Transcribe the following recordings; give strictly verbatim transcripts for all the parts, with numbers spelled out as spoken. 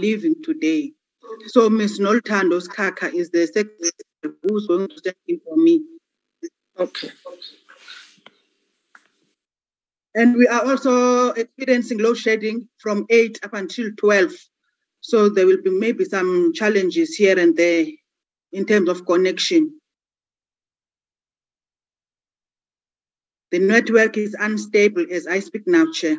leaving today. So Miss Nolthando Skaka is the secretary who's going to step in for me. Okay. And we are also experiencing load shedding from eight up until twelve. So there will be maybe some challenges here and there in terms of connection. The network is unstable as I speak now, Chair.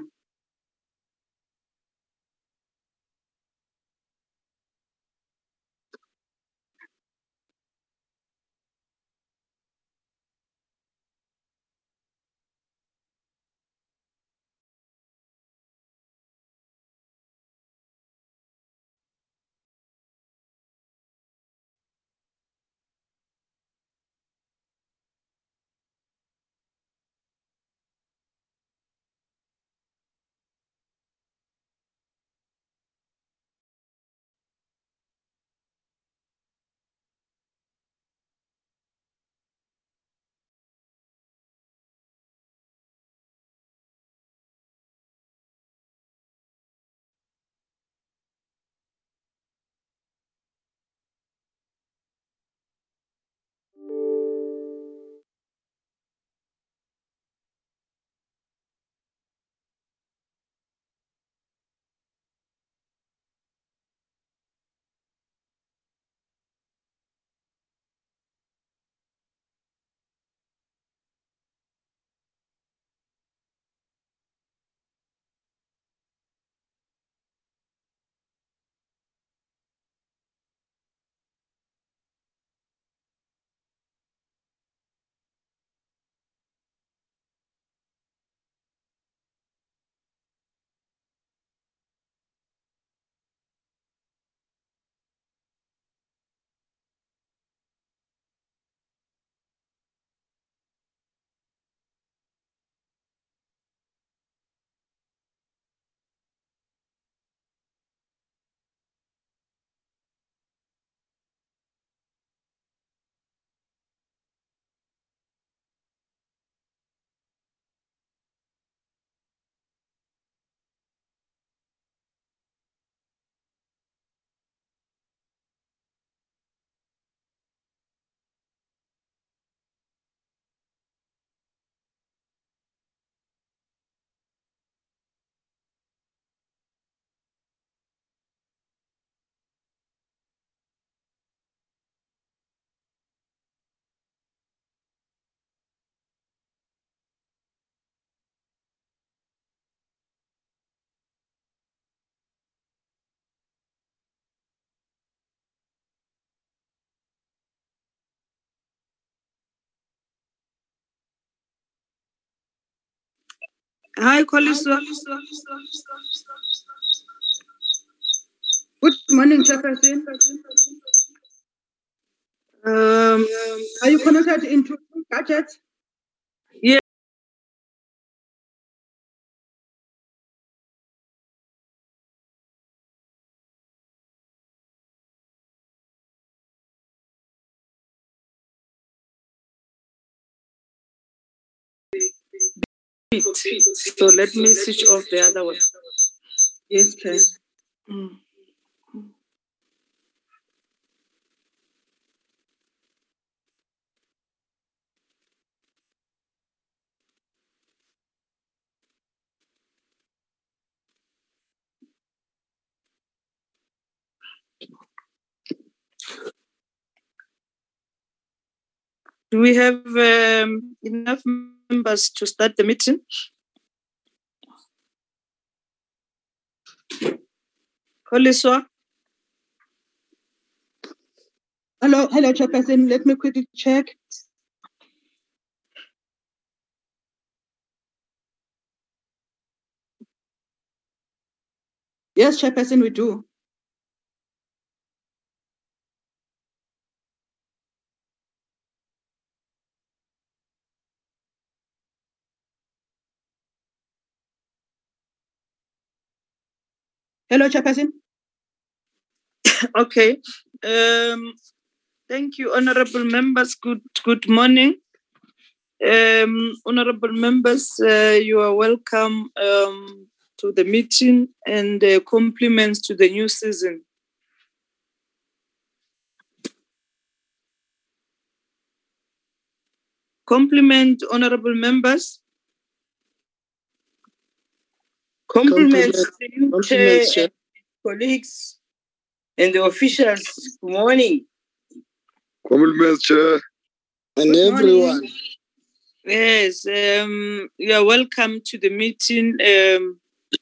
Hi, Kholiso. Good morning, Chairperson. Um, Are you connected into gadgets? yeah. So let me switch off the other one. Yes, Chair. Mm. Do we have um, enough members to start the meeting? Kholiso? Hello, hello, Chairperson. Let me quickly check. Yes, Chairperson, we do. Hello, Chairperson. Okay. Um, thank you, honorable members. Good good morning. Um, honorable members, uh, you are welcome um, to the meeting and uh, compliments to the new season. Compliment, honorable members. Compliments to you, Compliments, Chair, Chair. and colleagues, and the officials. Good morning. Compliments, Chair. And Good morning. everyone. Yes, um, you are welcome to the meeting, um,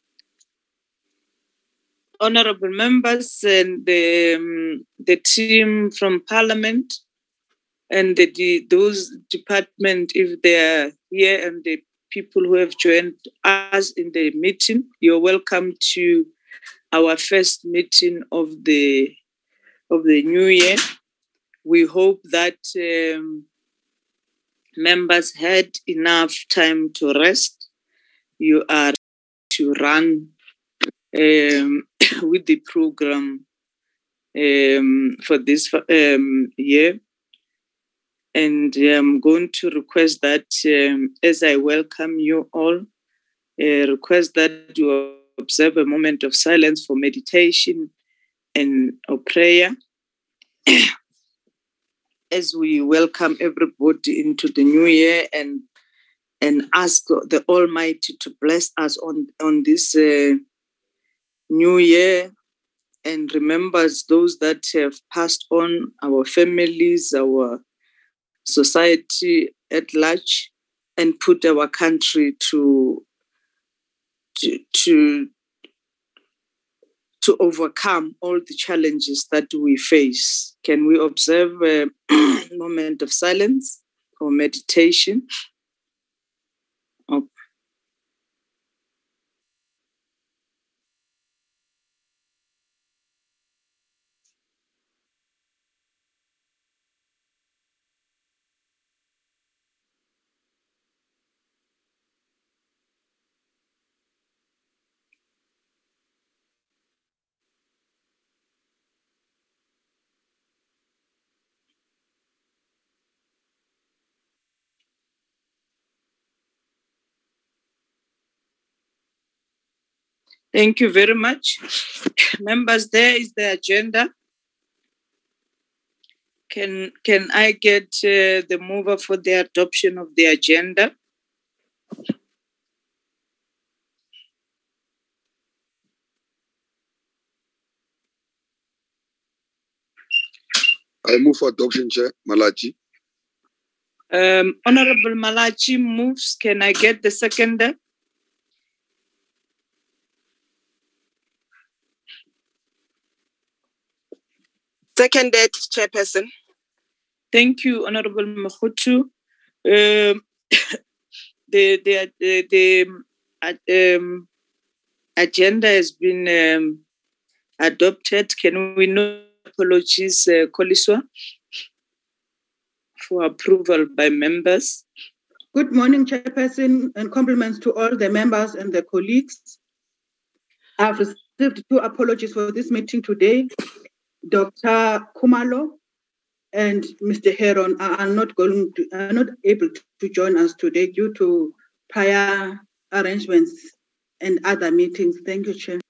honorable members and the, um, the team from Parliament and the, the, those departments, if they are here, and the people who have joined us in the meeting. You're welcome to our first meeting of the of the new year. We hope that um, members had enough time to rest. You are to run um, with the program um, for this um, year. And I'm going to request that um, as I welcome you all, uh, request that you observe a moment of silence for meditation and or prayer as we welcome everybody into the new year, and and ask the Almighty to bless us on, on this uh, new year, and remembers those that have passed on, our families, our society at large, and put our country to to to, to overcome all the challenges that we face. Can we observe a moment of silence or meditation? Oh. Thank you very much. Members, there is the agenda. Can, can I get uh, the mover for the adoption of the agenda? I move for adoption, Chair. Malachi. Um, Honorable Malachi moves. Can I get the seconder? Seconded, Chairperson. Thank you, Honorable Mahutu. Um, the the the, the um, agenda has been um, adopted. Can we know apologies, uh, Koliswa, for approval by members? Good morning, Chairperson, and compliments to all the members and the colleagues. I've received two apologies for this meeting today. Doctor Kumalo and Mister Heron are not going to, are not able to join us today due to prior arrangements and other meetings. Thank you, Chair.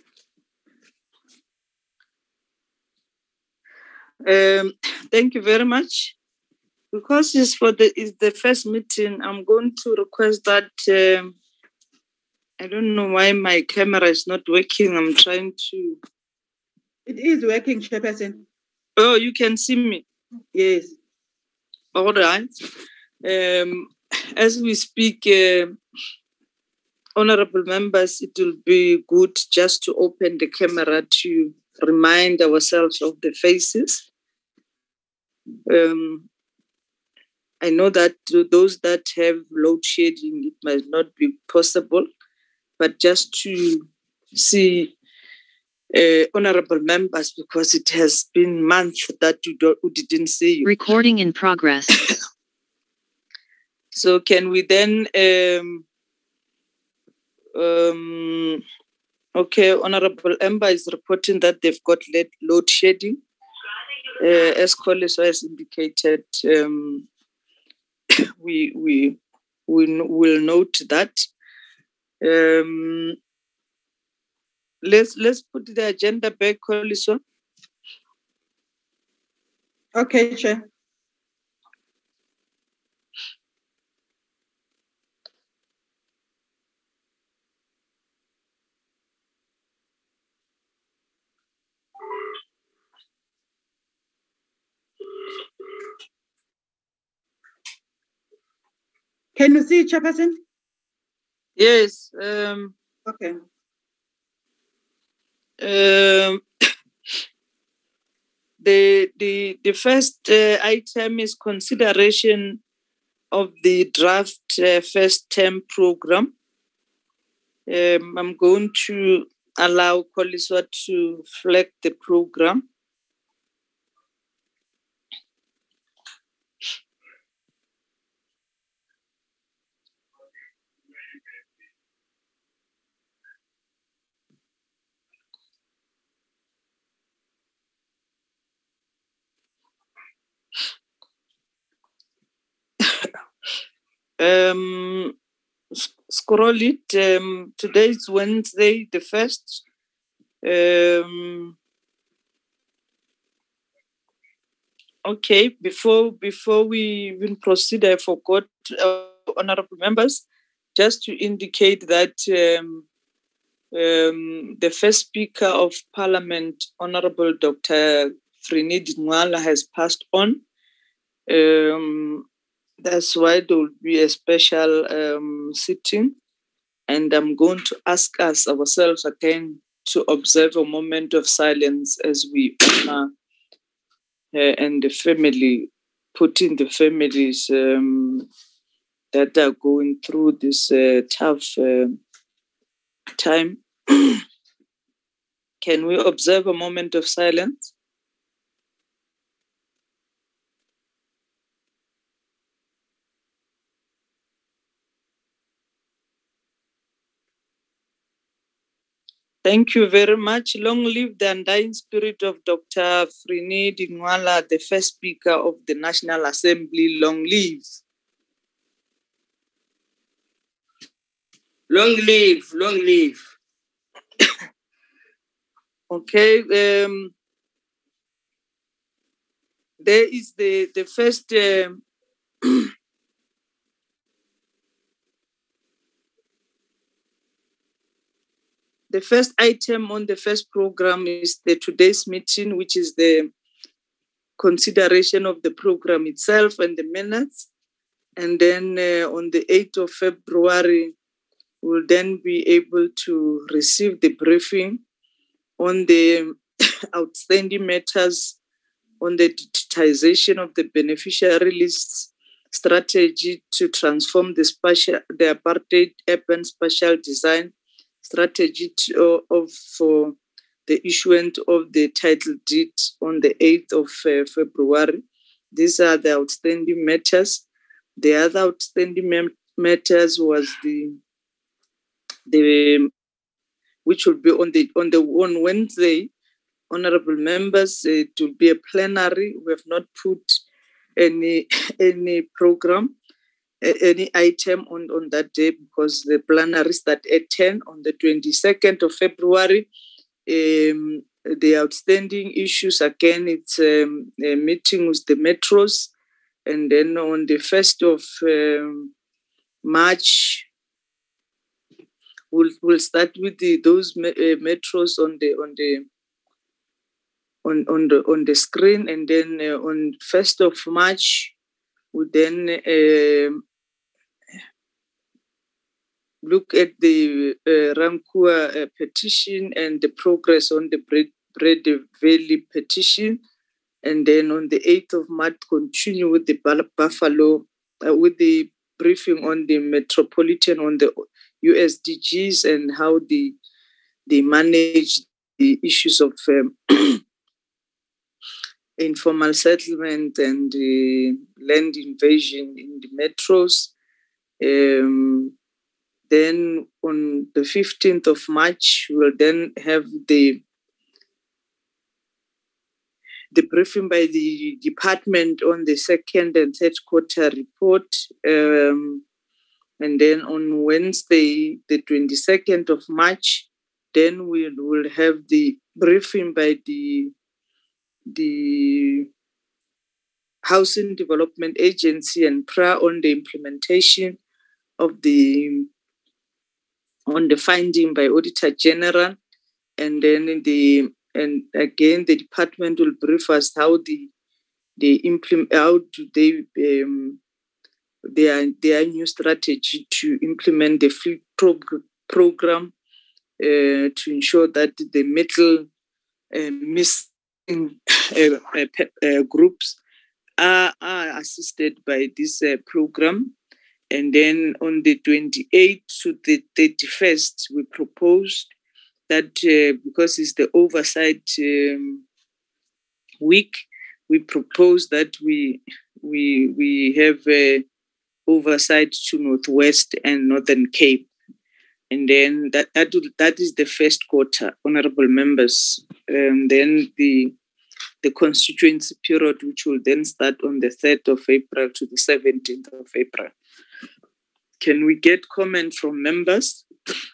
Um, thank you very much. Because it's for the it's the first meeting, I'm going to request that. Um, I don't know why my camera is not working. I'm trying to. It is working, Chairperson. Oh, you can see me. Yes. All right. Um, as we speak, uh, honorable members, it will be good just to open the camera to remind ourselves of the faces. Um, I know that to those that have load shedding, it might not be possible, but just to see uh, honorable members, because it has been months that you, don't, you didn't see you. Recording in progress. So can we then, um, um, okay, Honorable Ember is reporting that they've got load shedding. Uh, as Collins has indicated, um, we we we will note that. Um, let's let's put the agenda back, Koliso. Okay, Chair. Can you see, Chairperson? Yes. Um, Okay. um, the the the first uh, item is consideration of the draft uh, first term program. Um, I'm going to allow Koliswa to flag the program. um, scroll it. Um, today is Wednesday, the first. Um, okay, before before we even proceed, I forgot, uh, honorable members, just to indicate that um, um, the first Speaker of Parliament, Honorable Doctor Frenette Ncwala, has passed on. Um, that's why there will be a special um, sitting. And I'm going to ask us ourselves again to observe a moment of silence as we honor her and the family, putting the families um, that are going through this uh, tough uh, time. Can we observe a moment of silence? Thank you very much. Long live the undying spirit of Doctor Frenette Ncwala, the first Speaker of the National Assembly. Long live. Long live, long live. Okay. Um, there is the, the first... Um, The first item on the first program is the today's meeting, which is the consideration of the program itself and the minutes. And then uh, on the eighth of February, we'll then be able to receive the briefing on the outstanding matters on the digitization of the beneficiary lists, strategy to transform the, spatial, the apartheid urban spatial design, strategy to, of for the issuance of the title deed on the eighth of uh, February. These are the outstanding matters. The other outstanding mem- matters was the the which will be on the on the on Wednesday. Honorable members, it will be a plenary. We have not put any any program, any item on, on that day because the plenary starts at ten on the twenty-second of February. Um, the outstanding issues, again, it's um, a meeting with the metros. And then on the first of um, March, we'll, we'll start with the, those me- uh, metros on the on the on, on the on the screen, and then uh, on first of March, we then uh, look at the uh, Rankua uh, petition and the progress on the Brede Valley petition, and then on the eighth of March, continue with the Buffalo uh, with the briefing on the Metropolitan on the U S D Gs and how the they manage the issues of um, informal settlement and uh, land invasion in the metros. Um, then on the fifteenth of March, we'll then have the the briefing by the department on the second and third quarter report. Um, and then on Wednesday, the twenty-second of March, then we will have the briefing by the the Housing Development Agency and P R A on the implementation of the on the finding by Auditor General, and then in the and again the department will brief us how the they implement how do they um, their their new strategy to implement the fleet prog- program uh, to ensure that the middle uh, missing uh, uh, uh, groups are, are assisted by this uh, program. And then on the twenty-eighth to the thirty-first, we proposed that uh, because it's the oversight um, week, we propose that we we we have uh, oversight to Northwest and Northern Cape. And then that that, that is the first quarter, honorable members. And then the the constituency period, which will then start on the third of April to the seventeenth of April. Can we get comment from members?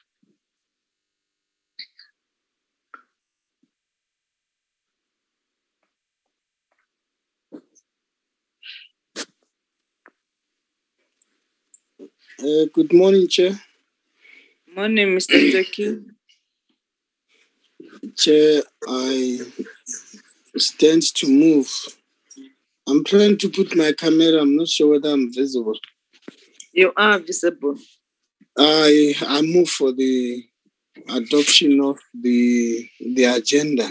Uh, good morning, Chair. Morning, Mister Jackie. Chair, I stand to move. I'm trying to put my camera. I'm not sure whether I'm visible. You are visible. I I move for the adoption of the the agenda.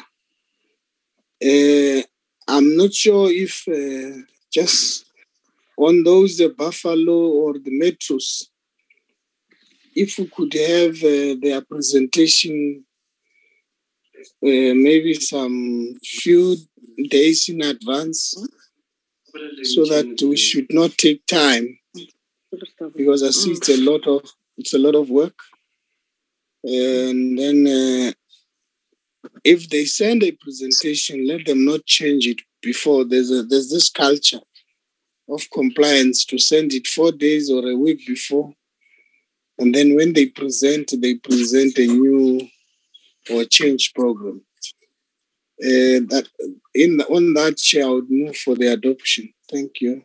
Uh, I'm not sure if uh, just on those the Buffalo or the Metros, if we could have uh, their presentation uh, maybe some few days in advance, so that we should not take time, because I see it's a lot of it's a lot of work. And then uh, if they send a presentation, let them not change it before. There's a, there's this culture of compliance to send it four days or a week before, and then when they present, they present a new or change program. Uh, that in on that, Chair, I would move for the adoption. Thank you.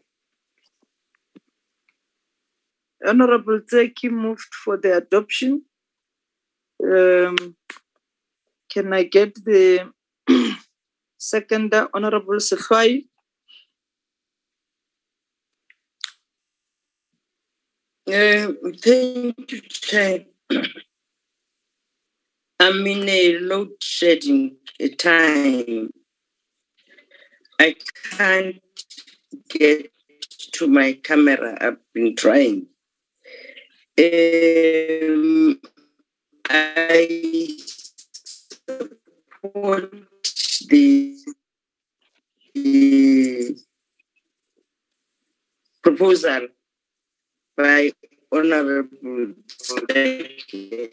Honorable Zeki moved for the adoption. Um, can I get the seconder, Honorable Sefai? Uh, thank you, Chair. I'm in a load shedding time. I can't get to my camera. I've been trying. Um, I support the, the proposal by Honorable Zeki.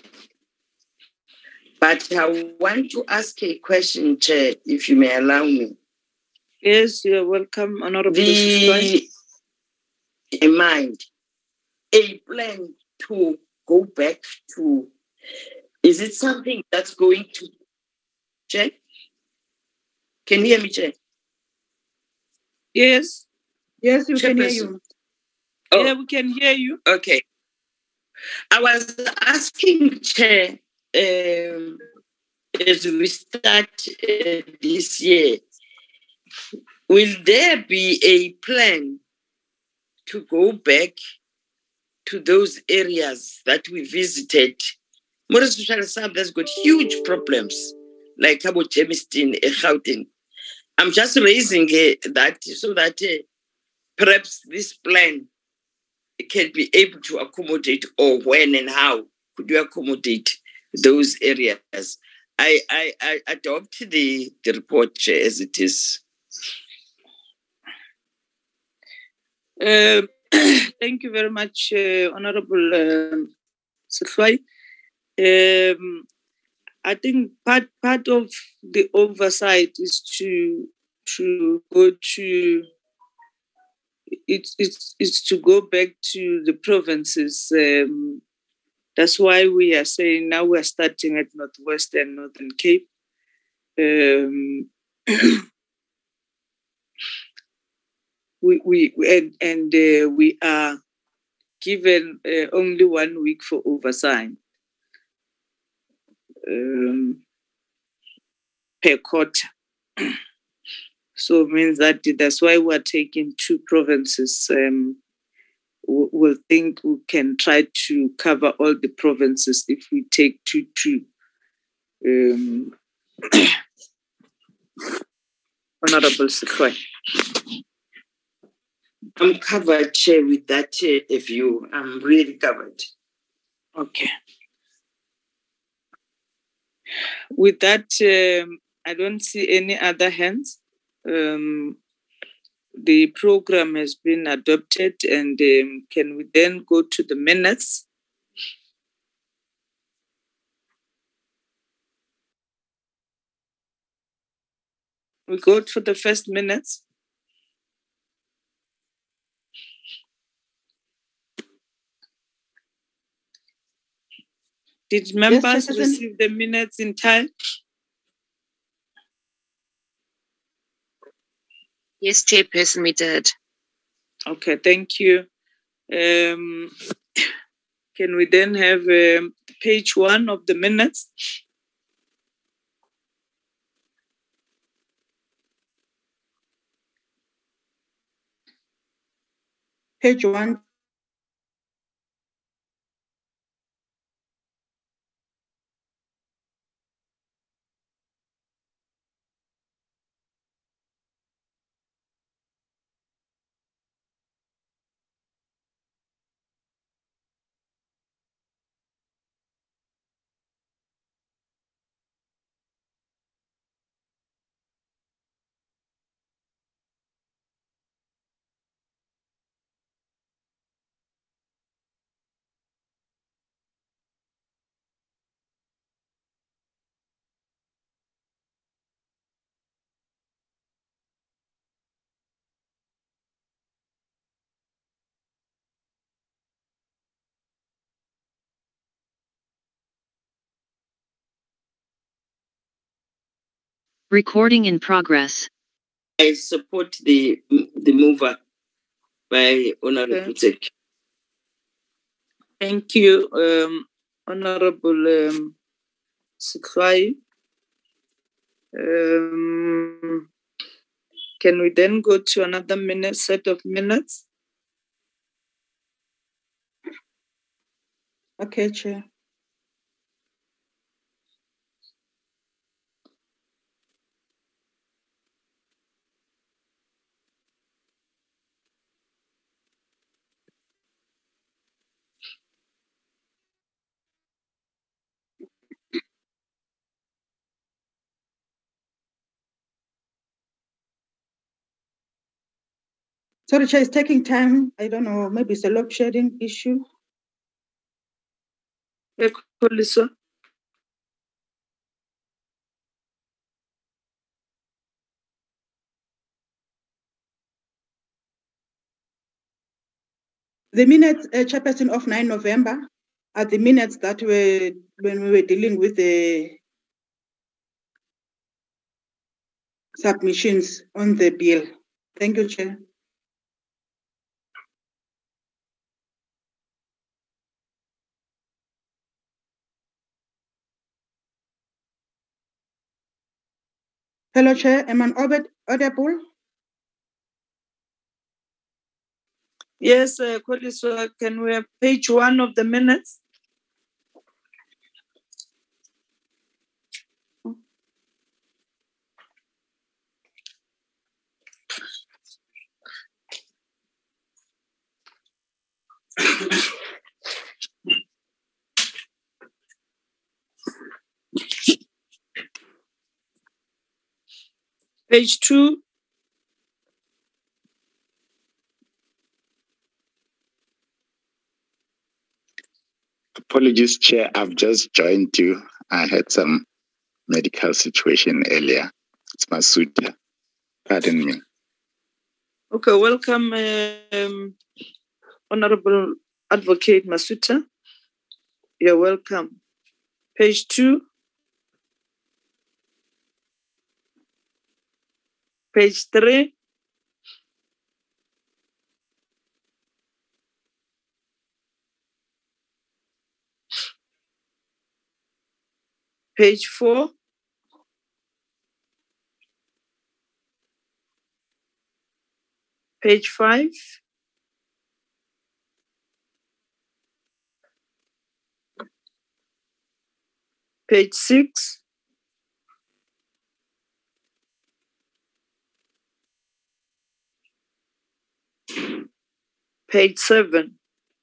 But I want to ask a question, Chair, if you may allow me. Yes, you're welcome, Honorable The, in mind, a plan to go back to, is it something that's going to, Chair? Can you hear me, Chair? Yes. Yes, we can hear you. Oh. Yeah, we can hear you. Okay. I was asking, Chair, um, as we start uh, this year, will there be a plan to go back to those areas that we visited? Morris Social has got huge problems, like Cabo Gemiston, Gauteng. I'm just raising uh, that so that uh, perhaps this plan can be able to accommodate, or when and how could you accommodate those areas? I, I, I adopt the, the report, Chair, as it is. Uh, thank you very much, uh, Honorable um, Sefai. Um, I think part part of the oversight is to to go to it's it's it's to go back to the provinces um, That's why we are saying now we're starting at Northwest and Northern Cape. Um, we we and, and uh, we are given uh, only one week for oversight um, per quarter. So it means that that's why we're taking two provinces. Um, we'll think we can try to cover all the provinces if we take two two. Um, Honorable Secretary. I'm covered, Chair, with that uh, view. I'm really covered. Okay. With that, um, I don't see any other hands. Um, the program has been adopted, and um, can we then go to the minutes? We go for the first minutes. Did members yes, receive the minutes in time? Yes, Chairperson, we did. Okay, thank you. Um, can we then have um, page one of the minutes? Page one. Recording in progress. I support the the mover by Honorable okay. Thank you, um, Honorable um, Secretary. Um, can we then go to another minute set of minutes? Okay, Chair. Sorry, Chair, it's taking time. I don't know, maybe it's a load shedding issue. The minutes, uh, Chairperson, of ninth November are the minutes that were when we were dealing with the submissions on the bill. Thank you, Chair. Hello, Chair. Am I audible? Yes, uh, Koliswa, can we have page one of the minutes? Page two. Apologies, Chair. I've just joined you. I had some medical situation earlier. It's Masuta. Pardon me. Okay, welcome, um, Honorable Advocate Masuta. You're welcome. Page two. Page three. Page four. Page five. Page six. Page seven.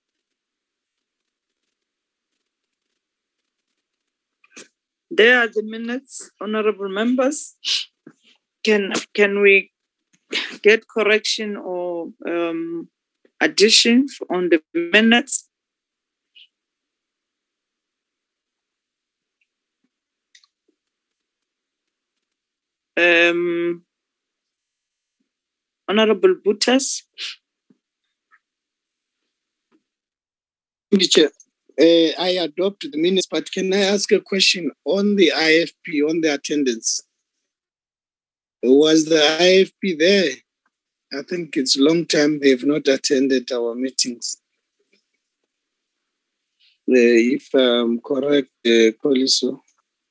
There are the minutes, honorable members. Can can we get correction or um, addition on the minutes? Um, Honorable Butas. Chair, uh, I adopt the minutes, but can I ask a question on the I F P, on the attendance? Was the I F P there? I think it's a long time they've not attended our meetings. Uh, if I'm correct, uh, Koliso.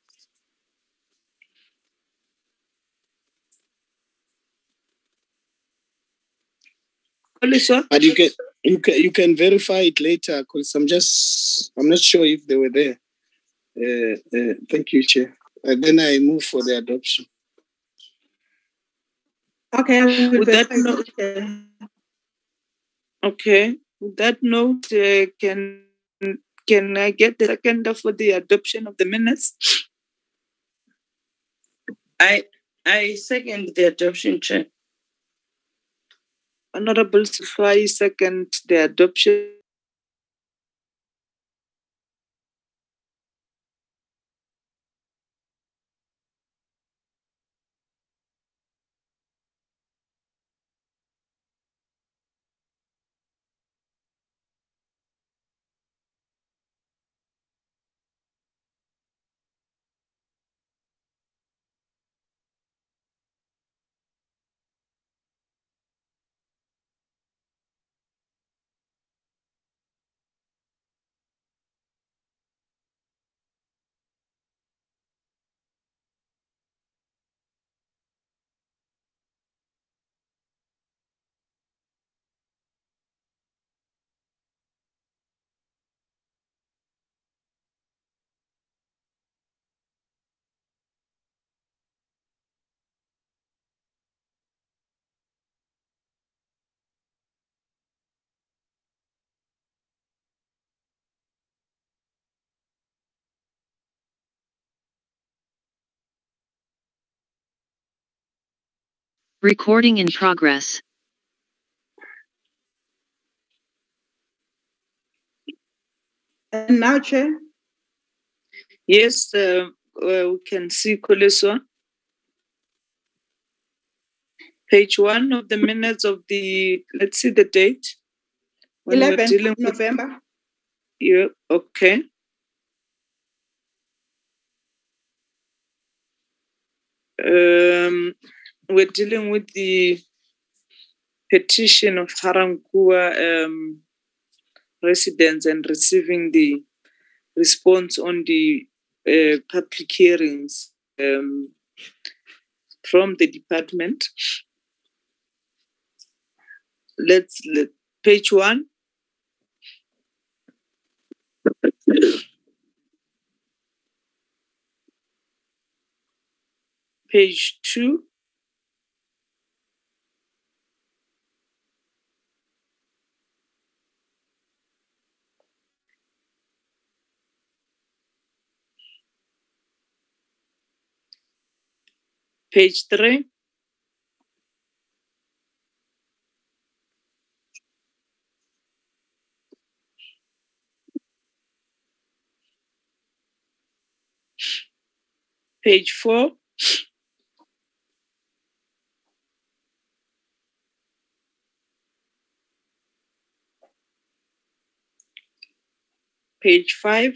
Koliso? But you can you can you can verify it later because I'm just I'm not sure if they were there. Uh, uh, thank you, Chair. And then I move for the adoption. Okay. With that note, okay. With that note, uh, can can I get the seconder for the adoption of the minutes? I I second the adoption, Chair. Honorable Sifai second the adoption. Recording in progress. And now, Chair? Yes, uh, uh, we can see Koliso. Page one of the minutes of the, let's see the date. When we're eleventh dealing November. With, yeah, okay. Um, we're dealing with the petition of Harankua um, residents and receiving the response on the uh, public hearings um, from the department. Let's let page one. Page two. Page three. Page four. page five.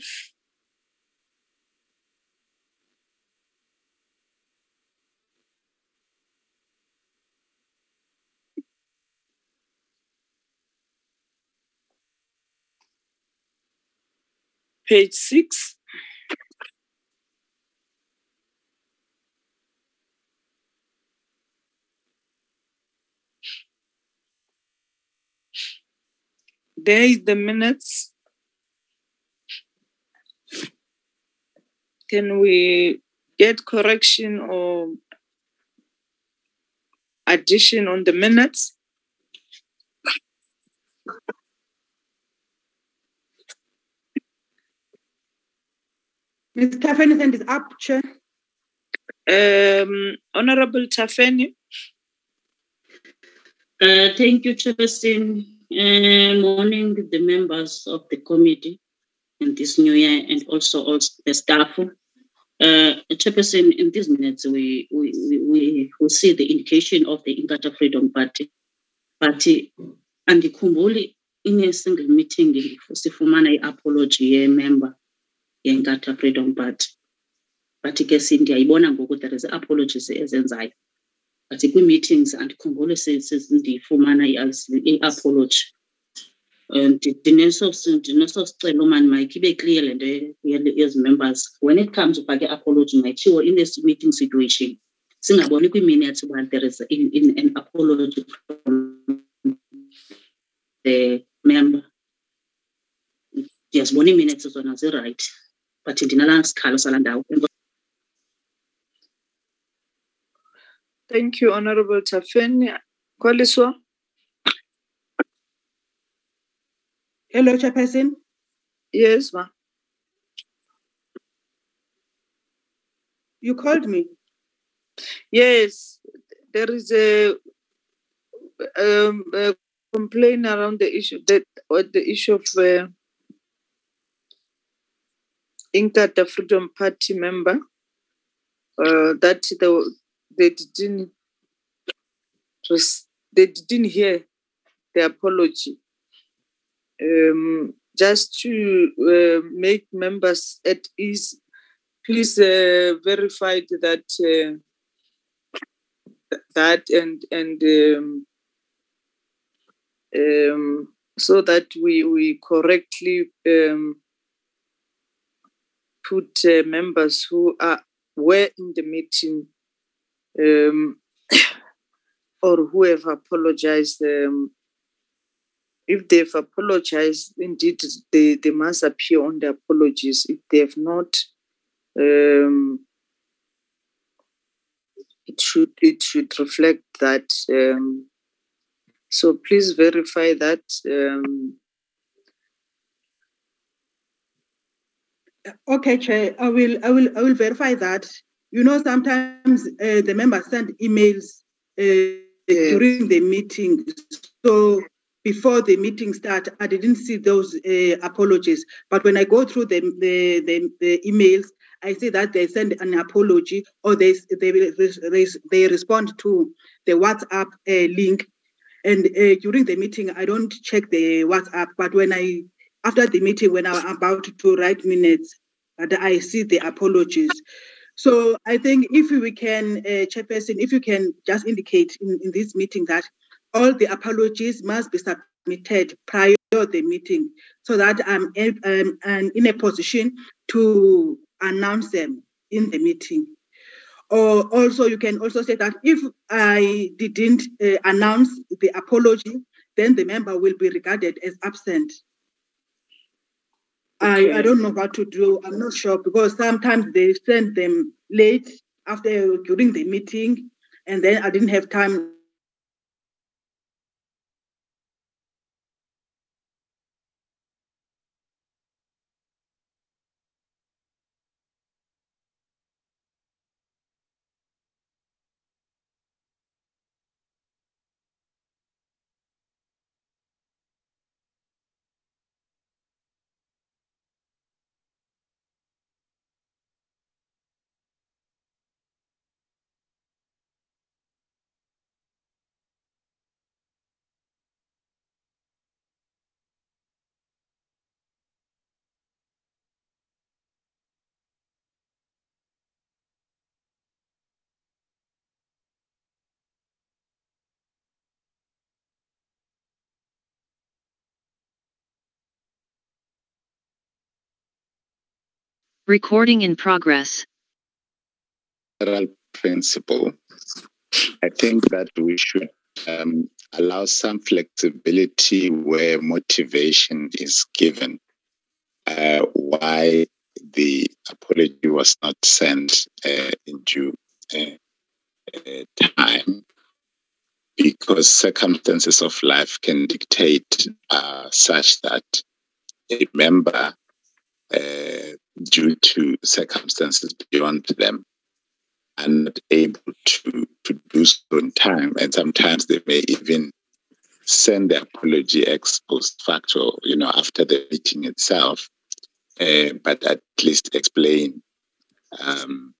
Page six. There is the minutes. Can we get correction or addition on the minutes? Miz Tafeni hand is up, Chair. Um, Honorable Tafeni. Uh, thank you, Chairperson. Uh, morning, the members of the committee in this new year, and also all the staff. Uh, Chairperson, in these minutes, we we, we we see the indication of the Inkatha Freedom Party. Party, and the Kumbuli in a single meeting, sifumana i-apology ye-member ye-Inkatha Freedom Party. But ke sindiyayibona ngoku there is apologies ezenzayo. But kwi-meetings andikhumbuli sendifumana i-apology. And ndineso sicelo mani mayikibe clear le nto as members. When it comes to the apology, mayitshiwo in this meeting situation. Singaboni kwi-minutes while there is in, in an apology from the member. Yes, one minutes is on right. But in the last Carlos Alandau. Thank you, Honorable Tafeni. Kwaliswa. Hello, Chairperson. Yes, ma. You called me. Yes, there is a, um, a complaint around the issue that or the issue of uh, Inkatha Freedom Party member uh, that the, they didn't they didn't hear the apology. Um, just to uh, make members at ease, please uh, verify that uh, that and and um, um, so that we we correctly um, put uh, members who are were in the meeting um, or who have apologized. Um, if they've apologized, indeed they, they must appear on the apologies. If they have not, um, it should it should reflect that. Um, so please verify that. Um, Okay, Chair. I will. I will. I will verify that. You know, sometimes uh, the members send emails uh, yes. during the meeting. So before the meeting start, I didn't see those uh, apologies. But when I go through the the, the the emails, I see that they send an apology or they they they, they respond to the WhatsApp uh, link. And uh, during the meeting, I don't check the WhatsApp. But when I after the meeting, when I'm about to write minutes, and I see the apologies. So I think if we can, uh, Chairperson, if you can just indicate in, in this meeting that all the apologies must be submitted prior to the meeting so that I'm, I'm, I'm in a position to announce them in the meeting. Or also you can also say that if I didn't uh, announce the apology, then the member will be regarded as absent. Okay. I, I don't know what to do. I'm not sure because sometimes they send them late after during the meeting, and then I didn't have time. Recording in progress. General principle, I think that we should um, allow some flexibility where motivation is given. Uh, why the apology was not sent uh, in due uh, uh, time, because circumstances of life can dictate uh, such that a member, uh, due to circumstances beyond them, are not able to, to do so in time. And sometimes they may even send the apology ex post facto, you know, after the meeting itself, uh, but at least explain um,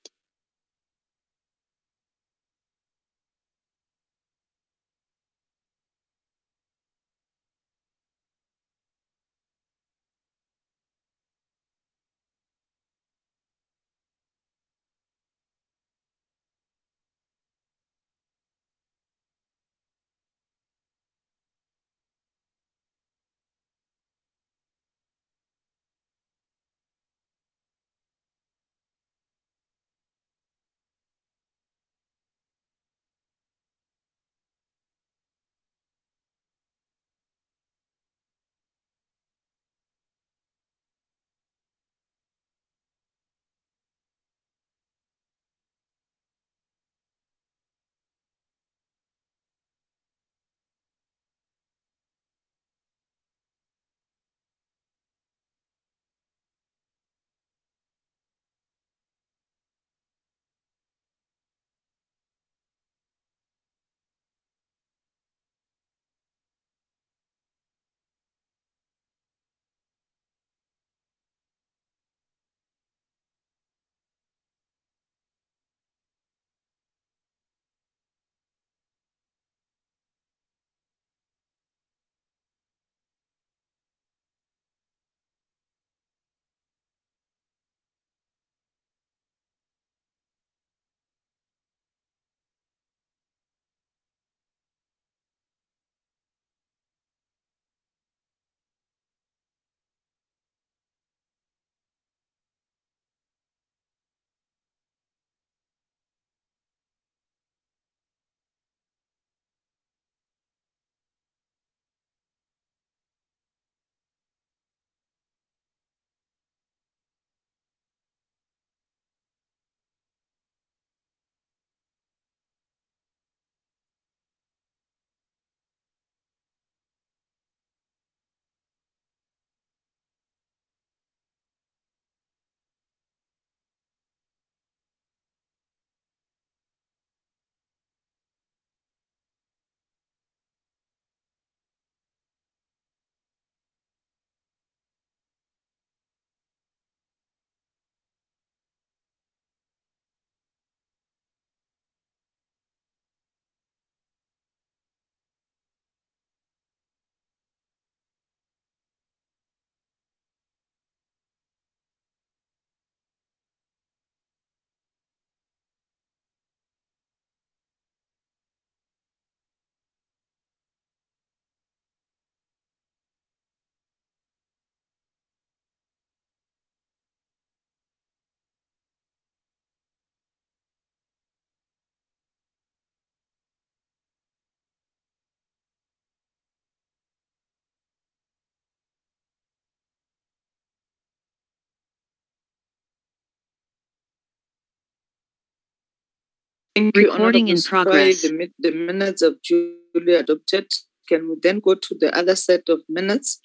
Thank you, Recording in Honorable progress. Sifai. The, mi- the minutes of duly adopted. Can we then go to the other set of minutes?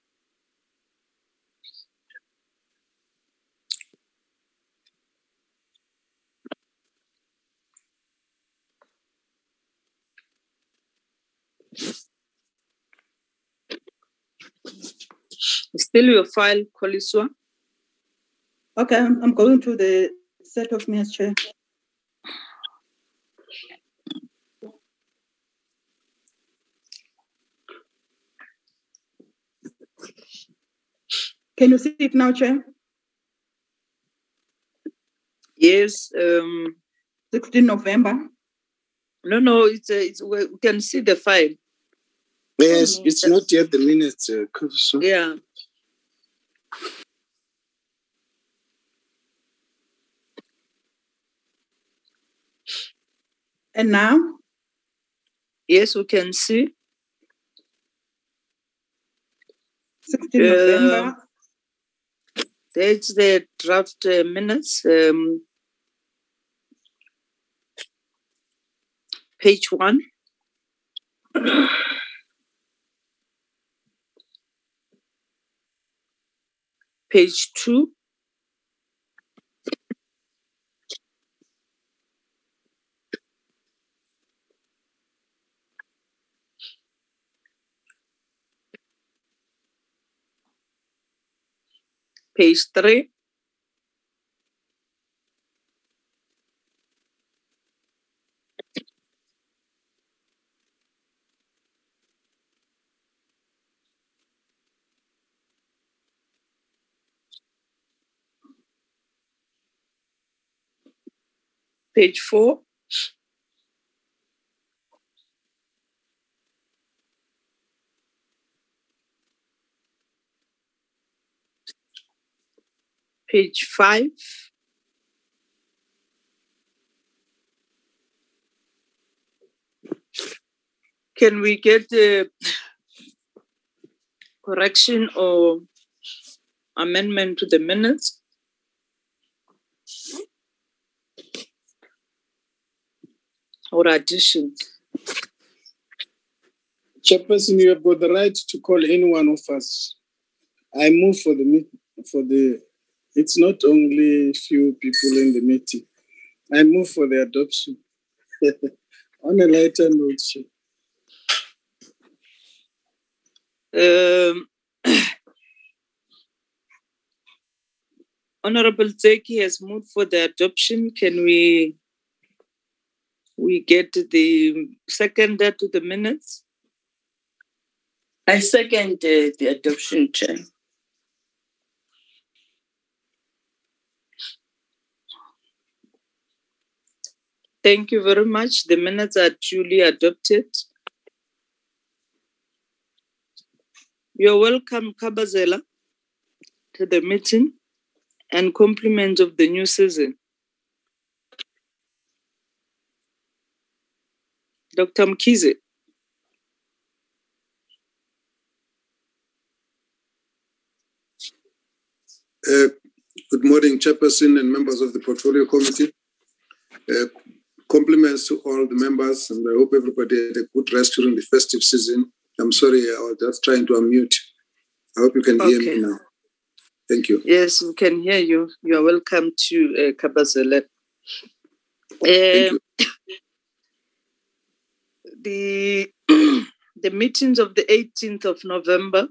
Still your file, Koliswa. Okay, I'm, I'm going to the set of minutes, Chair. Can you see it now, Chair? Yes. Um, sixteenth November. No, no, it's, a, it's we can see the file. Yes, it's not yet the minutes. Uh, yeah. And now? Yes, we can see. sixteenth November. Uh, There's the draft uh, minutes. Um, page one. Page two. Page three. Page four. Page five. Can we get the correction or amendment to the minutes? Or additions? Chairperson, you have got the right to call any one of us. I move for the meet for the. It's not only few people in the meeting. I move for the adoption. On a lighter note, Chair. Um, Honorable Zeki has moved for the adoption. Can we we get the seconder to the minutes? I second uh, the adoption, Chair. Thank you very much. The minutes are duly adopted. You're welcome, Kabazela, to the meeting and compliments of the new season. Doctor Mkize. Uh, good morning, Chairperson and members of the Portfolio Committee. Uh, compliments to all the members, and I hope everybody had a good rest during the festive season. I'm sorry, I was just trying to unmute. I hope you can hear Okay. me now. Thank you. Yes, we can hear you. You are welcome to uh, Kabazela. Thank Um, you. the the meetings of the eighteenth of November.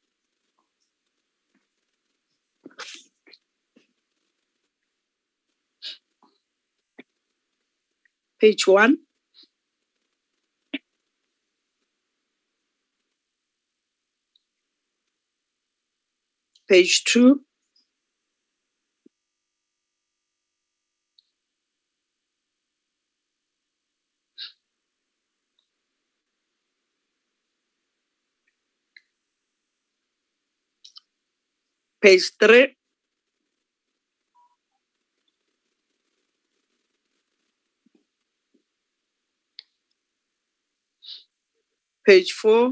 Page one. Page two. Page three. Page four.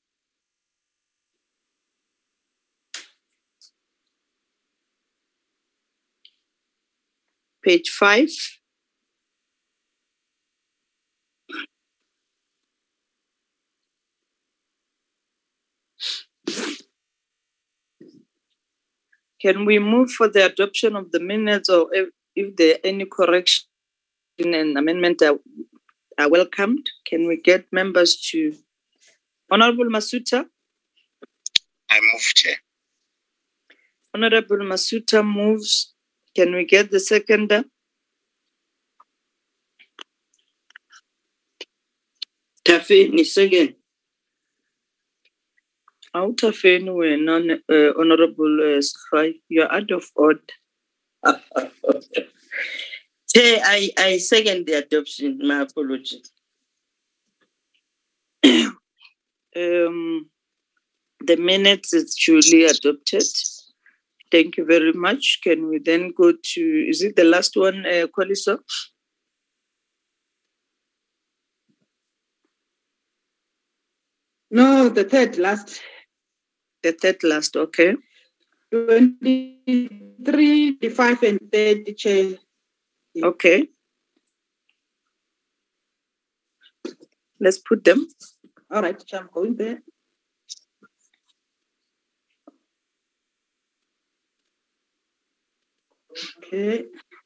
Page five. Can we move for the adoption of the minutes, or if, if there are any correction and amendment are, are welcomed? Can we get members to Honorable Masuta? I move, Chair. Honorable Masuta moves. Can we get the seconder? Tafini, second. Out of anywhere, non uh, Honorable uh, Skhai, you're out of order. Chair, I, I second the adoption. My apologies. Um, the minutes is duly adopted. Thank you very much. Can we then go to, is it the last one, uh, Koliso? No, the third last. The third last, okay. twenty-three, twenty-five, and thirty, Chair. Okay. Let's put them. All right, Chair, I'm going there. Okay.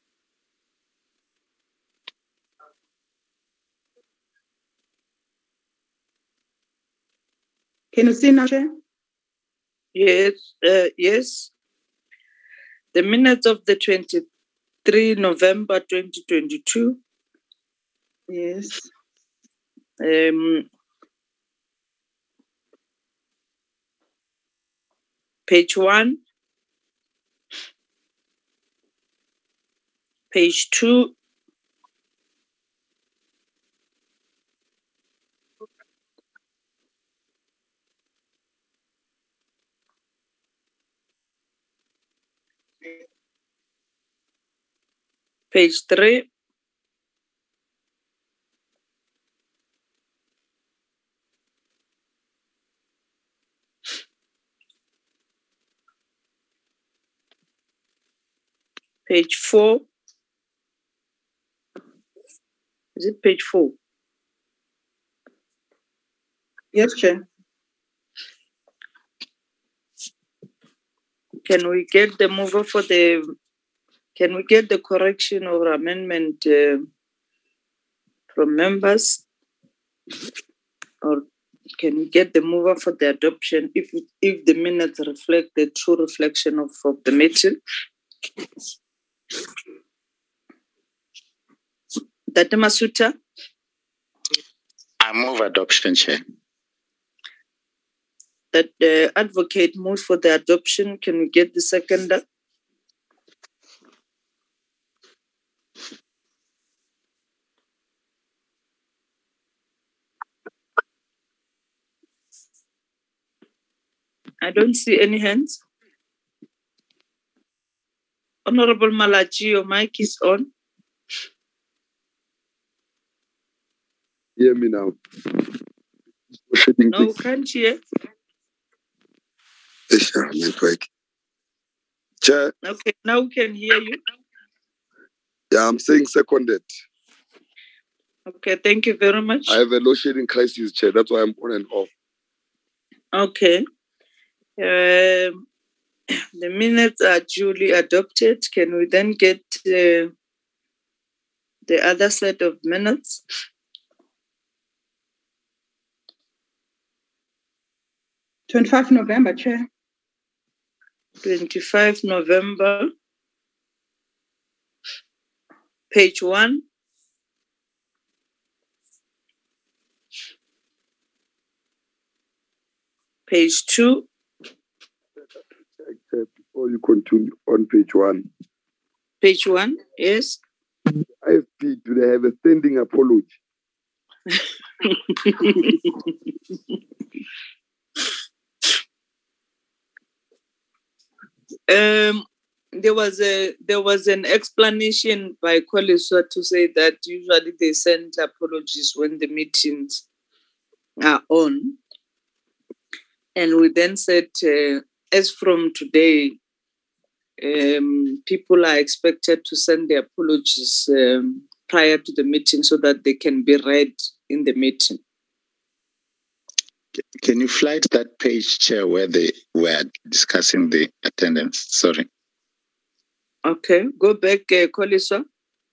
Can you see now, Chair? Yes, uh, yes. The minutes of the twenty-third November twenty twenty-two. Yes. Um, page one. Page two. Page three. Page four. Is it page four? Yes, Chair. Can we get the mover for the, can we get the correction or amendment uh, from members? Or can we get the mover for the adoption if if the minutes reflect the true reflection of, of the meeting? Tate Masuta? I move adoption, Chair. That the advocate moves for the adoption. Can we get the seconder? I don't see any hands. Honorable Malachi, your mic is on. Hear me now. No, can't hear. Network. Chair. Okay, now we can hear you. Yeah, I'm saying seconded. Okay, thank you very much. I have a load shedding crisis, Chair. That's why I'm on and off. Okay. Um, the minutes are duly adopted. Can we then get uh, the other set of minutes? twenty-fifth November, Chair. twenty-fifth November. Page one. Page two. Before you continue on page one. Page one, yes. I F P, do they have a standing apology? um, there was a there was an explanation by Koliswa to say that usually they send apologies when the meetings are on, and we then said, uh, as from today, um, people are expected to send their apologies um, prior to the meeting so that they can be read in the meeting. Can you flight that page, Chair, where they were discussing the attendance? Sorry. Okay, go back, uh, Koliswa.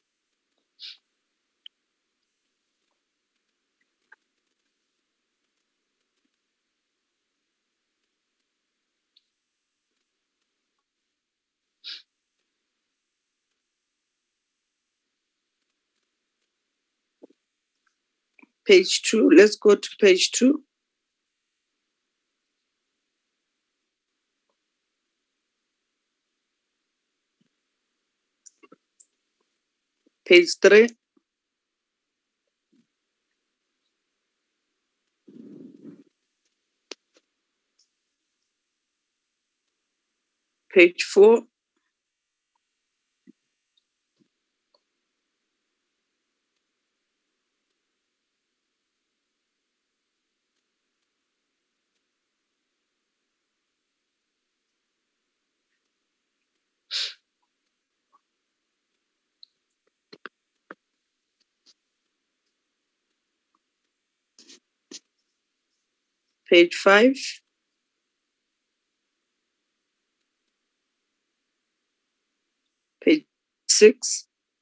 Page two, let's go to page two. Page three. Page four. Page five. Page six.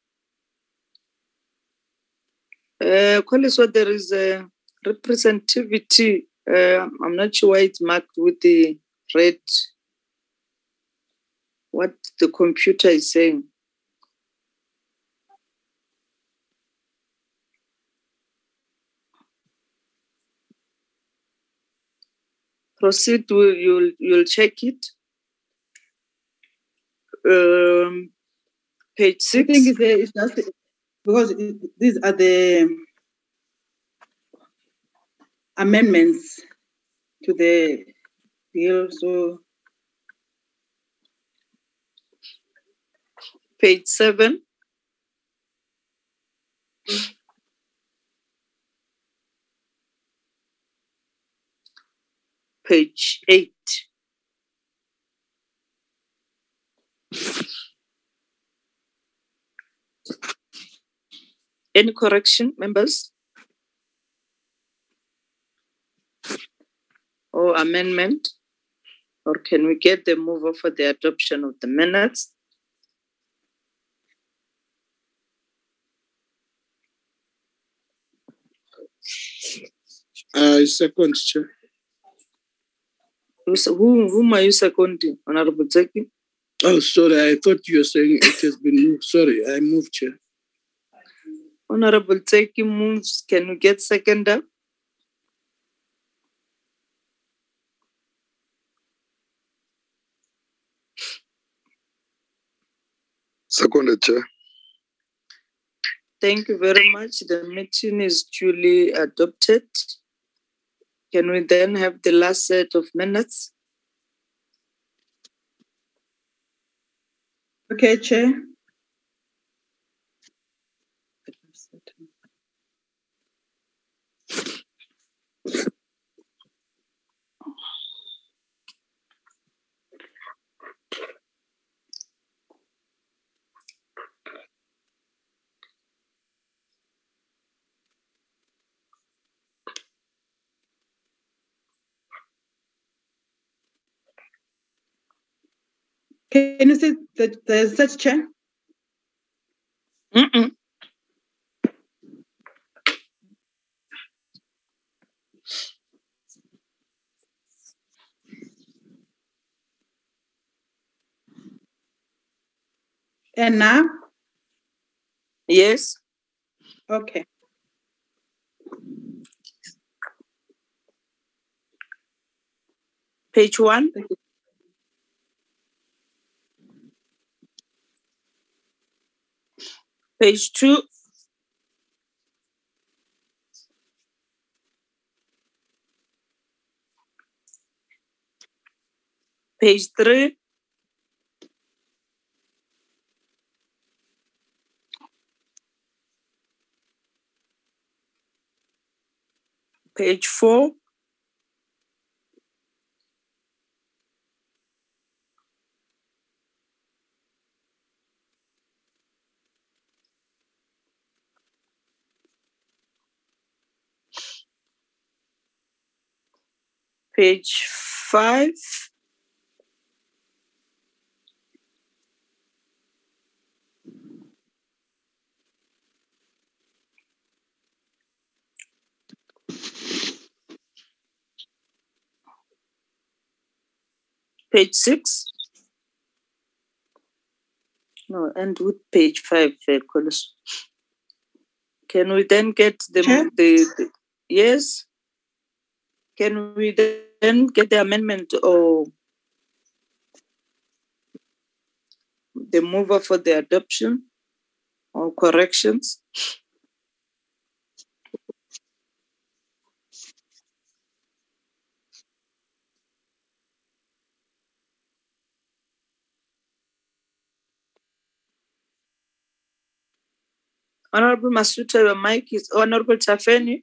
Uh, College, what there is a representativity. Uh, I'm not sure why it's marked with the red. What the computer is saying. Proceed. You'll you'll, you'll check it. Um, page six. I think it's, a, it's just because it, these are the amendments to the bill. So page seven. Page eight. Any correction, members? Or amendment? Or can we get the mover for the adoption of the minutes? I second, Chair. Who, whom are you seconding, Honorable Zeki? Oh, sorry. I thought you were saying it has been moved. Sorry, I moved, Chair. Honorable Zeki moves. Can we get seconder? Seconded, Chair. Thank you very much. The meeting is duly adopted. Can we then have the last set of minutes? okay, Chair. Can you see the, the set, Chair? Mm-mm. And now? Yes. Okay. Page one. Page two. Page three. Page four. Page five. Page six. No, and with page five, uh, College. Can we then get the, Chair? the, the yes? Can we then get the amendment or the mover for the adoption or corrections? Honorable Masuta, your mic is Honorable Tafeni.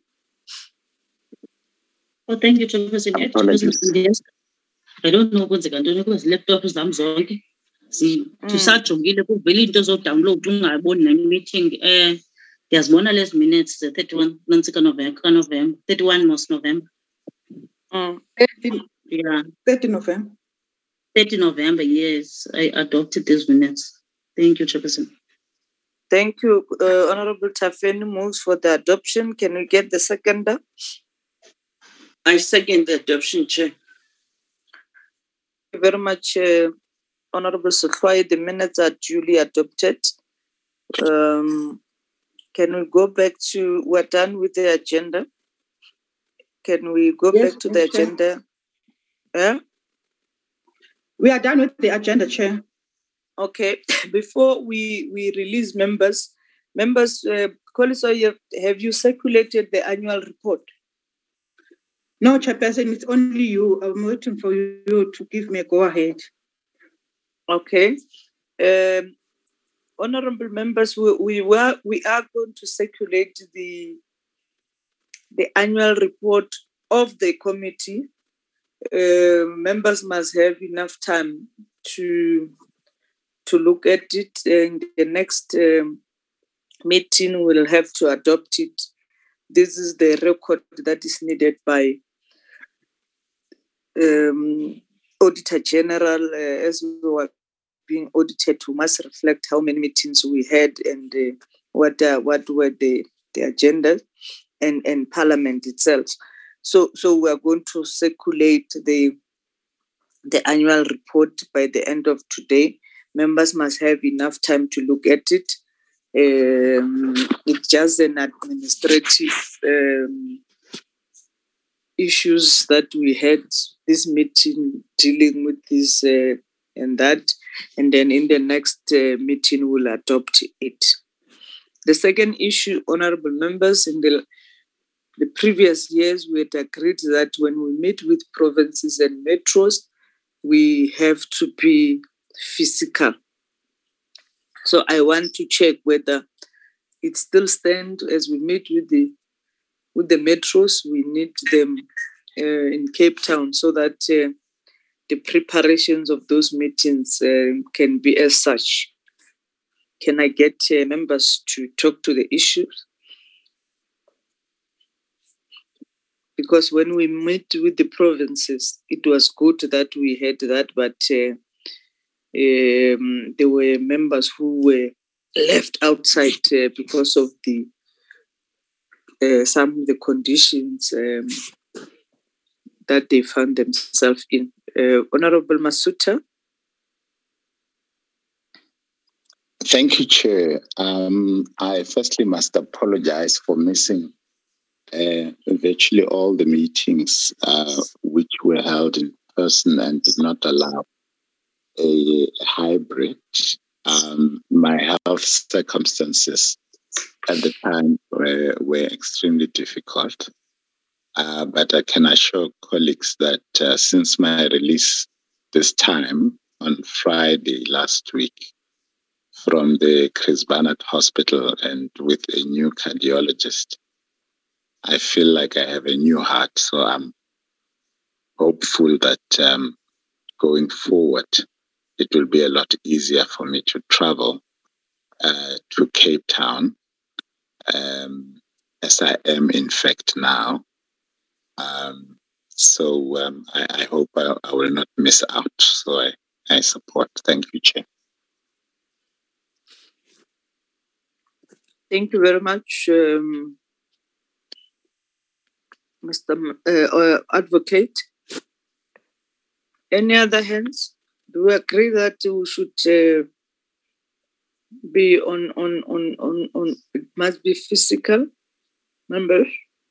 Oh, thank you, Chairperson. Yeah, Chairperson, yes. I don't know what's going to because laptop is zonke. See, to such a gile kuvele into zo-download ungaboni ne-meeting. Eh, there's one less minutes, thirty-one, November, thirty-one most November. Mm. Yeah. third November. third November, yes, I adopted these minutes. Thank you, Chairperson. Thank you. Uh, Honorable Tafeni moves for the adoption. Can we get the seconder? I second the adoption, Chair. Thank you very much, uh, Honorable Sufai. The minutes are duly adopted. Um, can we go back to, we're done with the agenda. Can we go Yes, back to the Chair. agenda? Yeah? We are done with the agenda, Chair. Okay. Before we, we release members, members, uh, Koliso, you have, have you circulated the annual report? No, Chairperson, it's only you. I'm waiting for you to give me a go-ahead. Okay. Um, honorable members, we, we were we are going to circulate the the annual report of the committee. Uh, members must have enough time to to look at it, and the next um, meeting will have to adopt it. This is the record that is needed by um, Auditor General, uh, as we were being audited, we must reflect how many meetings we had and uh, what uh, what were the, the agenda and, and Parliament itself. So so we are going to circulate the the annual report by the end of today. Members must have enough time to look at it. Um, it's just an administrative um, issues that we had this meeting dealing with this uh, and that, and then in the next uh, meeting we'll adopt it. The second issue, honorable members, in the the previous years we had agreed that when we meet with provinces and metros, we have to be physical. So I want to check whether it still stands as we meet with the with the metros. We need them uh, in Cape Town so that uh, the preparations of those meetings uh, can be as such. Can I get uh, members to talk to the issues? Because when we meet with the provinces, it was good that we had that, but uh, um, there were members who were left outside uh, because of the uh, some of the conditions um, that they found themselves in. Uh, Honorable Masuta. Thank you, Chair. Um, I firstly must apologize for missing uh, virtually all the meetings uh, which were held in person and did not allow a hybrid. Um, my health circumstances at the time were, were extremely difficult. Uh, but I can assure colleagues that uh, since my release this time on Friday last week from the Chris Barnett Hospital and with a new cardiologist, I feel like I have a new heart. So I'm hopeful that um, going forward, it will be a lot easier for me to travel uh, to Cape Town, um, as I am in fact now. Um, so um, I, I hope I, I will not miss out. So I, I support. Thank you, Chair. Thank you very much, um, Mister M- uh, uh, Advocate. Any other hands? Do we agree that we should uh, be on, on, on, on, on, it must be physical, members?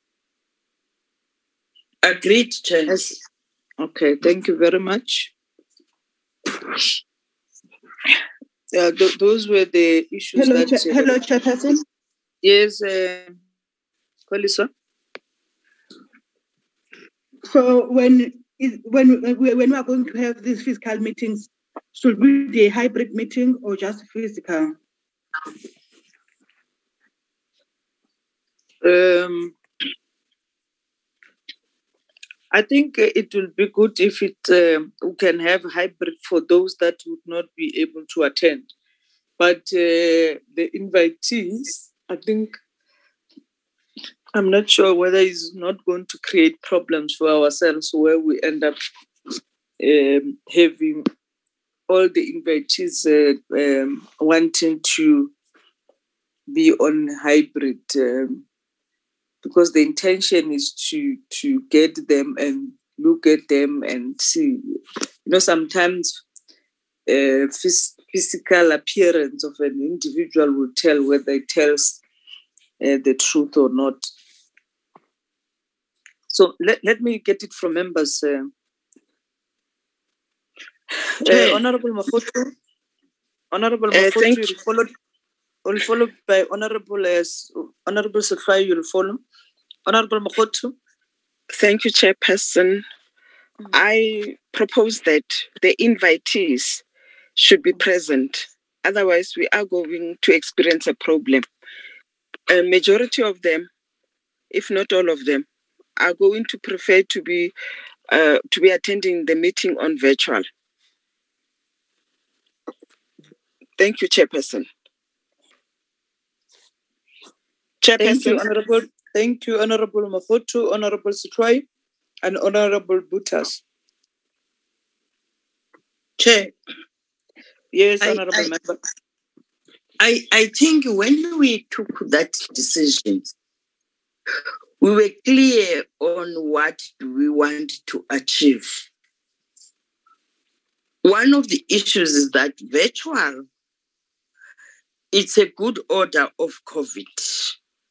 Agreed, Chair. Yes. Okay, thank you very much. Yeah, th- those were the issues Hello, that... Chair- uh, hello, Chairperson. Yes, uh, Kolisa. So when is when we- when we are going to have these physical meetings, should we be a hybrid meeting or just physical? Um, I think uh, it will be good if it um, we can have hybrid for those that would not be able to attend. But uh, the invitees, I think I'm not sure whether it's not going to create problems for ourselves where we end up um, having all the invitees uh, um, wanting to be on hybrid, um, because the intention is to to get them and look at them and see. You know, sometimes uh, phys- physical appearance of an individual will tell whether it tells uh, the truth or not. So let, let me get it from members. Uh, uh, Honorable Mafoto, Honorable Mafoto, uh, you'll follow, will follow by Honorable as uh, Honorable Sefai, you'll follow. Honorable Mafoto. Thank you, Chairperson. Mm-hmm. I propose that the invitees should be present. Otherwise, we are going to experience a problem. A majority of them, if not all of them, are going to prefer to be uh, to be attending the meeting on virtual. Thank you, Chairperson. Chairperson. Thank you, Honorable. Thank you, Honorable Mafoto, Honorable Sitwai, and Honorable Butas. Chair. Yes, Honorable I, I, Member. I, I think when we took that decision, we were clear on what we want to achieve. One of the issues is that virtual, it's a good order of COVID.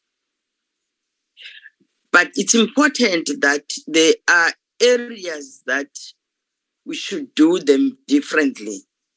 But it's important that there are areas that we should do them differently.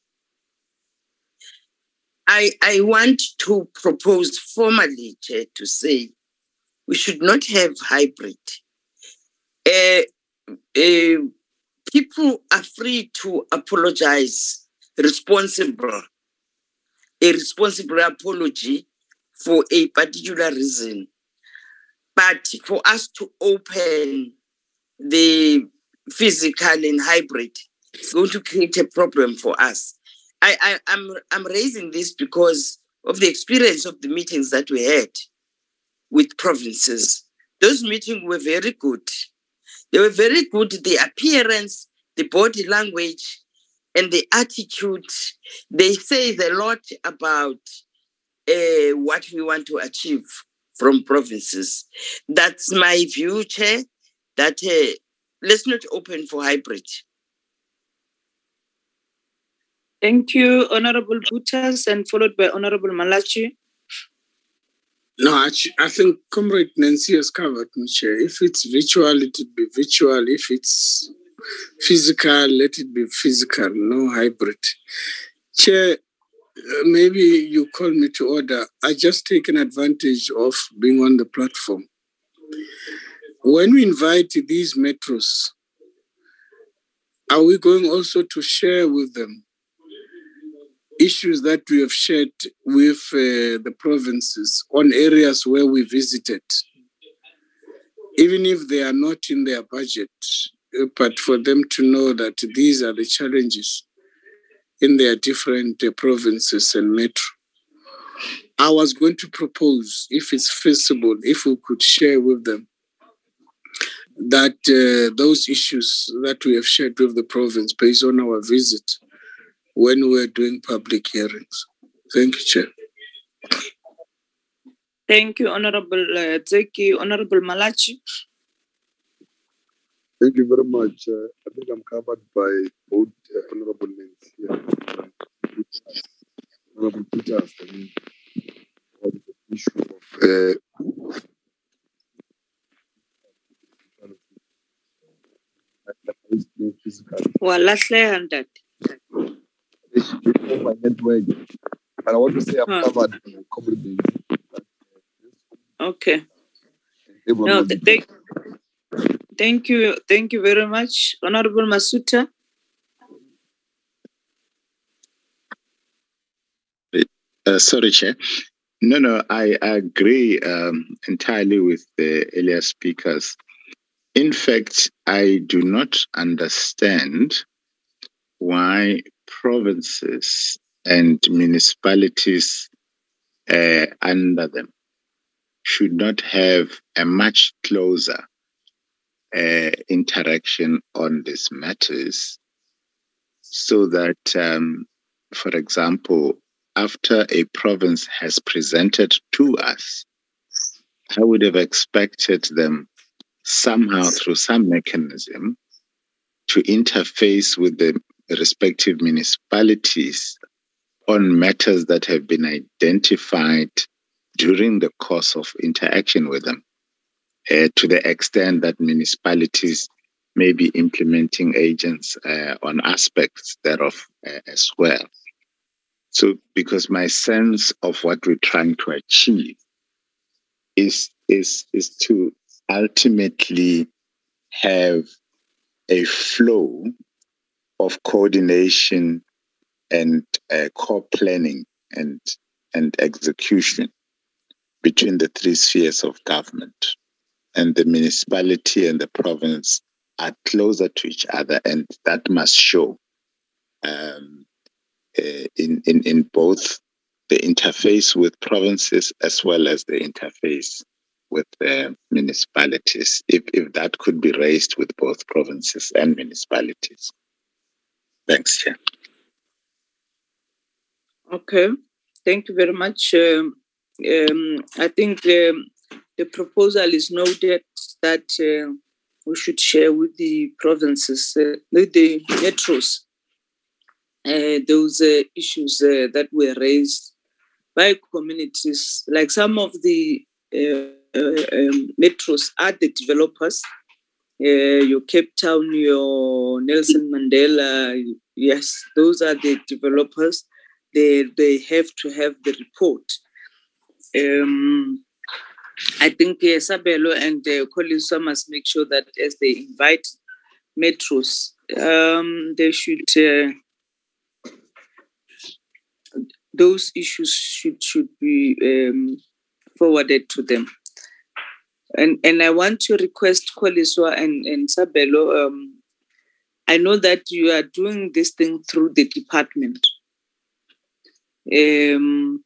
I, I want to propose formally, Chair, to say we should not have hybrid. Uh, uh, people are free to apologize, responsible, a responsible apology for a particular reason. But for us to open the physical and hybrid, it's going to create a problem for us. I, I, I'm, I'm raising this because of the experience of the meetings that we had with provinces. Those meetings were very good. They were very good. The appearance, the body language, and the attitude, they say a lot about uh, what we want to achieve from provinces. That's my view, Chair, that uh, let's not open for hybrid. Thank you, Honorable Butas, and followed by Honorable Malachi. No, I, I think Comrade Nancy has covered, Chair. If it's virtual, it would be virtual. If it's physical, let it be physical, no hybrid. Chair, uh, maybe you call me to order. I just taken advantage of being on the platform. When we invite these metros, are we going also to share with them issues that we have shared with uh, the provinces on areas where we visited, even if they are not in their budget, uh, but for them to know that these are the challenges in their different uh, provinces and metro. I was going to propose, if it's feasible, if we could share with them that uh, those issues that we have shared with the province based on our visit when we're doing public hearings. Thank you, Chair. Thank you, Honorable uh, Zeki. Honorable Malachi. Thank you very much. Uh, I think I'm covered by both uh, Honorable Nancy and Honorable Peters. I mean, on the issue of uh, well, let's learn that. My network. But I want to say I'm huh. covered on the community. Okay. No, th- th- thank you. Thank you very much. Honorable Masuta. Uh, sorry, Chair. No, no, I agree um, entirely with the earlier speakers. In fact, I do not understand why provinces and municipalities uh, under them should not have a much closer uh, interaction on these matters, so that, um, for example, after a province has presented to us, I would have expected them somehow through some mechanism to interface with the respective municipalities on matters that have been identified during the course of interaction with them, uh, to the extent that municipalities may be implementing agents uh, on aspects thereof uh, as well. So, because my sense of what we're trying to achieve is, is, is to ultimately have a flow of coordination and uh, co-planning and, and execution between the three spheres of government. And the municipality and the province are closer to each other, and that must show um, uh, in, in, in both the interface with provinces as well as the interface with the municipalities, if, if that could be raised with both provinces and municipalities. Thanks, Chair. Okay, thank you very much. Um, um, I think um, the proposal is noted that uh, we should share with the provinces, uh, with the metros, uh, those uh, issues uh, that were raised by communities. Like some of the uh, uh, um, metros are the developers, uh, your Cape Town, your Nelson Mandela, yes, those are the developers. They, they have to have the report. Um, I think uh, Sabelo and uh, Koliswa must make sure that as they invite metros, um, they should, uh, those issues should should be um, forwarded to them. And and I want to request Koliswa and, and Sabelo, um, I know that you are doing this thing through the department. Um,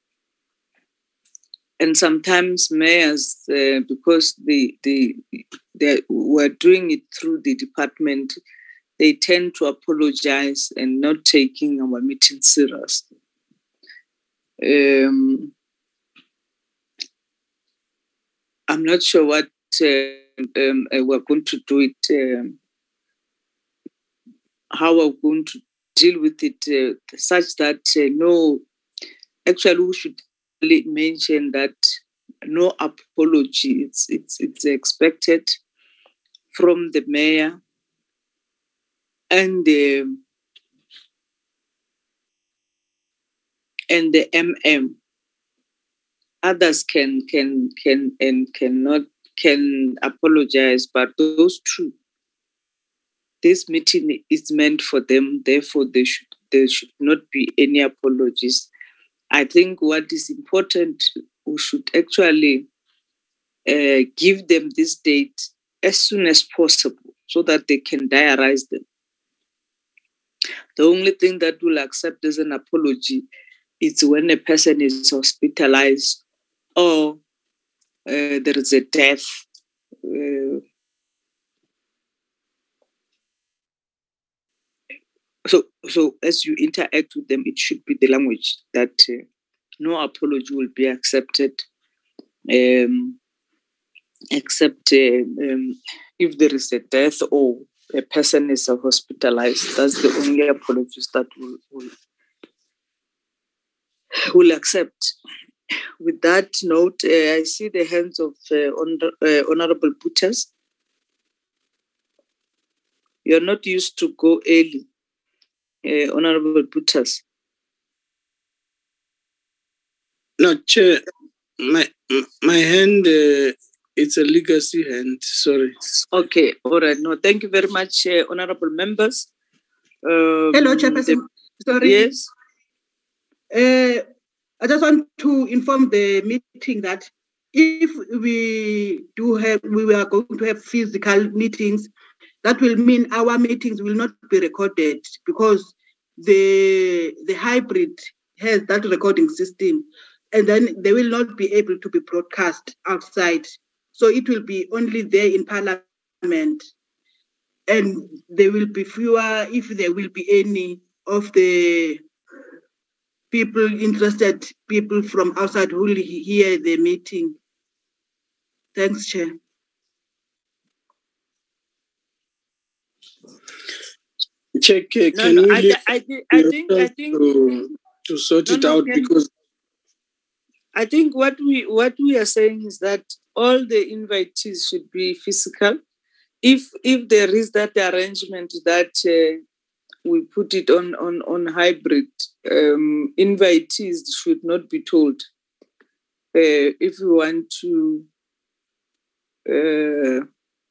and sometimes mayors, uh, because they, they, they were doing it through the department, they tend to apologize and not taking our meeting serious. Um, I'm not sure what uh, um, uh, we're going to do it, um, how we're going to deal with it, uh, such that uh, no, actually we should mention that no apology, it's, it's, it's expected from the mayor and the, and the M M. Others can can can and cannot can apologize, but those two, this meeting is meant for them. Therefore, they should there should not be any apologies. I think what is important, we should actually uh, give them this date as soon as possible so that they can diarize them. The only thing that we'll accept as an apology is when a person is hospitalized or uh, there is a death. Uh, so, so as you interact with them, it should be the language that uh, no apology will be accepted, um, except uh, um, if there is a death or a person is hospitalized. That's the only apologies that will will, will accept. With that note, uh, I see the hands of uh, honor, uh, Honorable Bouters. You're not used to go early, uh, Honorable Bouters. No, Chair, my my hand, uh, it's a legacy hand, sorry. Okay, all right. No, thank you very much, uh, Honorable members. Um, Hello, Chairperson. The, sorry. Yes. Uh, I just want to inform the meeting that if we do have, we are going to have physical meetings, that will mean our meetings will not be recorded because the the hybrid has that recording system. and then they will not be able to be broadcast outside. So it will be only there in Parliament. And there will be fewer, if there will be any, of the people interested, people from outside who will hear the meeting. Thanks, Chair. Check, uh, No, can no, we I, leave I, thi- I think, I think, to, to sort no, it no, out? can- Because I think what we what we are saying is that all the invitees should be physical. If if there is that arrangement that uh, we put it on on on hybrid, um, invitees should not be told. Uh, if we want to. Uh,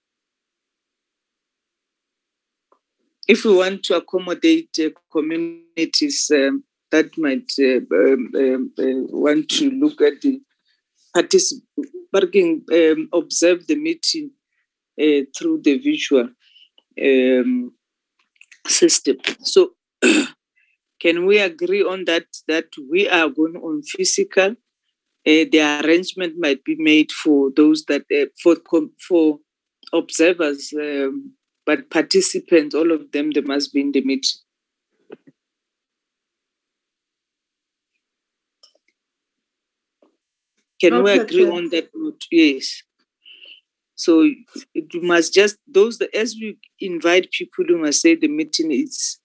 if we want to accommodate uh, communities um, that might uh, um, um, uh, want to look at the participating, um, observe the meeting uh, through the visual um, system. So, can we agree on that? That we are going on physical. Uh, the arrangement might be made for those that uh, for for observers, um, but participants, all of them, they must be in the meeting. Can we Okay, agree Chair. on that note? Yes. So it must just those that as we invite people, we must say the meeting is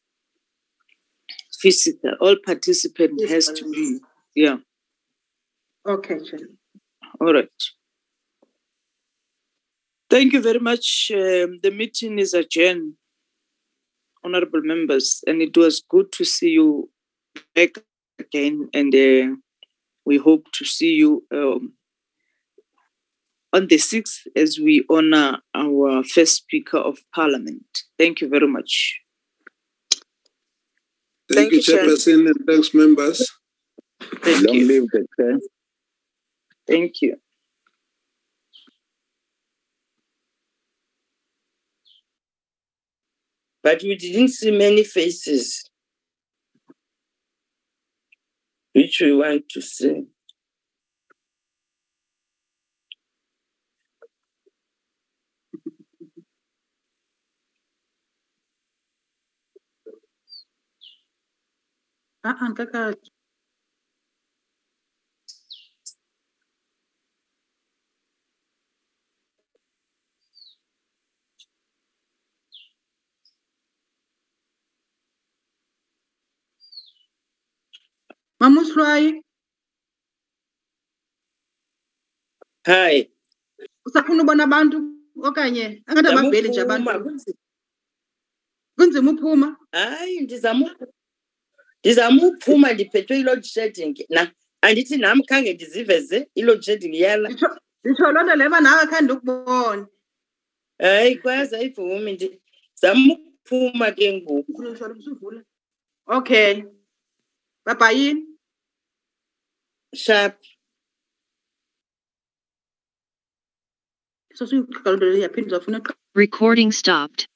physical. All participants has to be yeah. Okay, Chair. All right. Thank you very much. Um, the meeting is adjourned, honorable members, and it was good to see you back again. And uh, we hope to see you um, on the sixth as we honor our first Speaker of Parliament. Thank you very much. Thank, Thank you, you, Chair. Chairperson, and thanks, members. Thank Long you. live the chair. Thank you. But we didn't see many faces, which we want to see. Ah, Nkaka. Mamuslwayi, Hi. usafuna ubona abantu okanye angathi abaveli nje abantu. Zamuphuma, kunzi- Kunzima uphuma. hayi ndizama ndizama uphuma ndiphethwe i-load shedding na andithi nam khange ndiziveze i-load shedding yala Nditsho nditsho loo nto leba nawe khange ndikubone. hayi kwazi ayivumi ndizama uphuma ke ngoku. Ukhululishwa usuvula. Okay. Babhayini. Sharp. So suyixoxa loo nto leyo yaphinde uzawufuna. Recording stopped.